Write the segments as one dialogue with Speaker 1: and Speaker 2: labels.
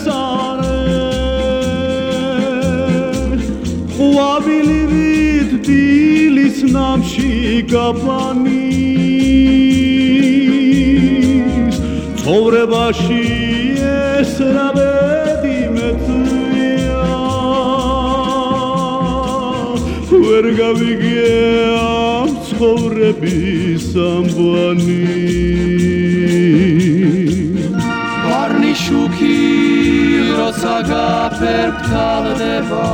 Speaker 1: სარე ყვავილივით დილის ნამში გაბანის ცხოვრებაში ეს რა ბედი მეწვია ვერ გავიგე ამ ცხოვრების ამბანი ვარნიშუქი როცა გაფერფთალდება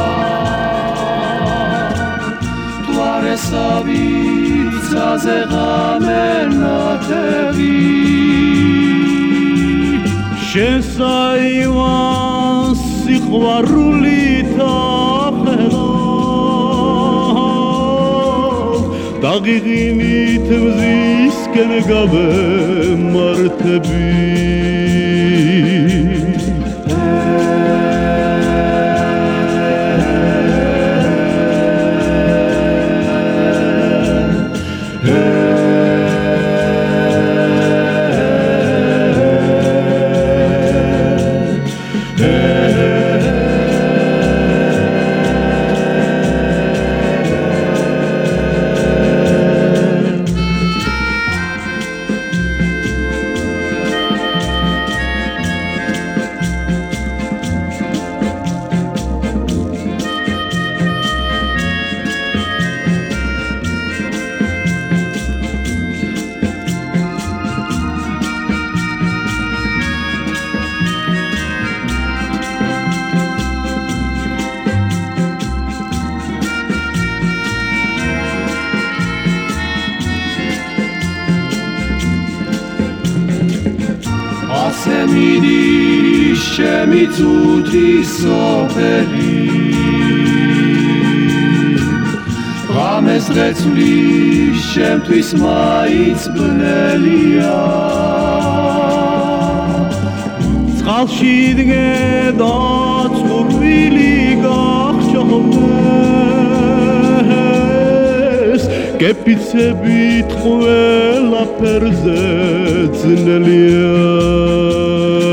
Speaker 1: თვარესავი ძაზე ღამენათები შენ საივანს სიყვარულით ახედავ დაღიღინით მზისკენ გავემართები ასე მიდის ჩემი წუთი სოფელი ღამეს დღეცვლის ჩემთვის მაინც ბნელია წყალში დგე და წყურვილი გახჩობდეს კეპიცებით ყველაფერზე ძნელია